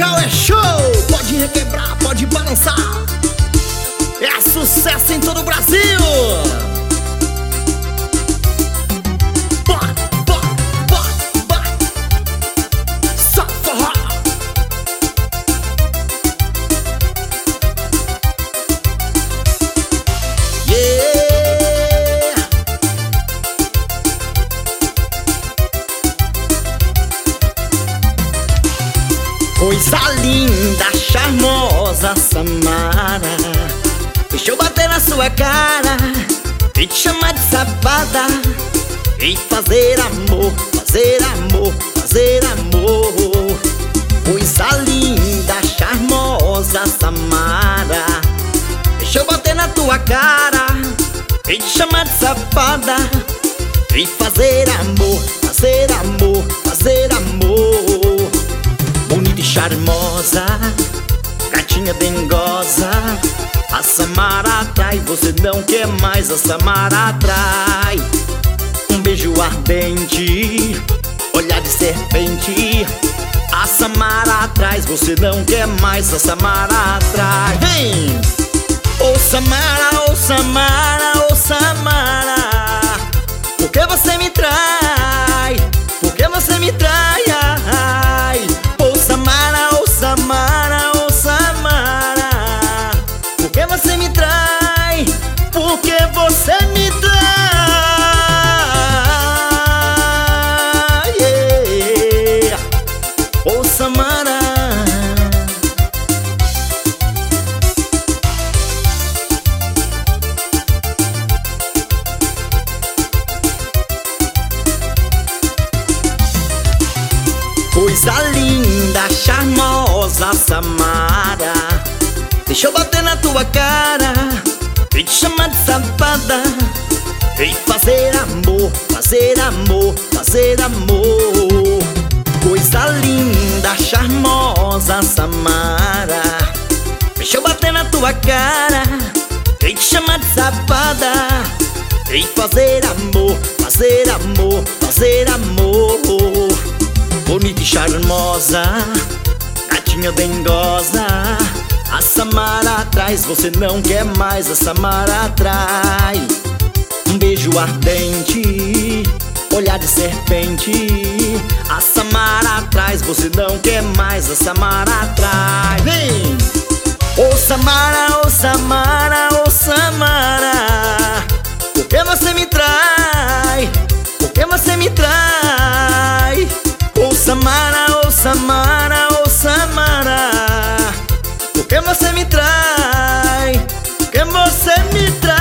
Cacau é show, pode requebrar, pode balançar. É sucesso em todo o Brasil. Bora, bora, bora, bora. Só forró. Yeah. Coisa linda, charmosa, Samara, deixa eu bater na sua cara e te chamar de safada e fazer amor, fazer amor, fazer amor. Coisa linda, charmosa, Samara, deixa eu bater na tua cara e te chamar de safada e fazer amor, fazer amor, fazer amor. Bonita e charmosa, gatinha dengosa, a Samara atrai, você não quer mais, a Samara atrai. Um beijo ardente, olhar de serpente, a Samara atrai, você não quer mais, a Samara atrai. Vem! Ô Samara, ô Samara, ô Samara, por que você me trai? Por que você me trai? Ai, ô Samara, ô Samara, ô Samara, por que você me trai? Por que você me trai? Yeah. Ô Samara. Coisa linda, charmosa, Samara, deixa eu bater na tua cara e te chamar de safada e fazer amor, fazer amor, fazer amor. Coisa linda, charmosa, Samara, deixa eu bater na tua cara e te chamar de safada e fazer amor, fazer amor, fazer amor. Bonita e charmosa, gatinha dengosa, a Samara atrás, você não quer mais, a Samara atrai. Um beijo ardente, olhar de serpente, a Samara atrás, você não quer mais, a Samara atrai. Vem! Ô Samara, ô Samara, ô Samara, por que você me trai? Por que você me trai? Ô Samara, ô Samara, ô Samara, por que você me trai? Por que você me trai?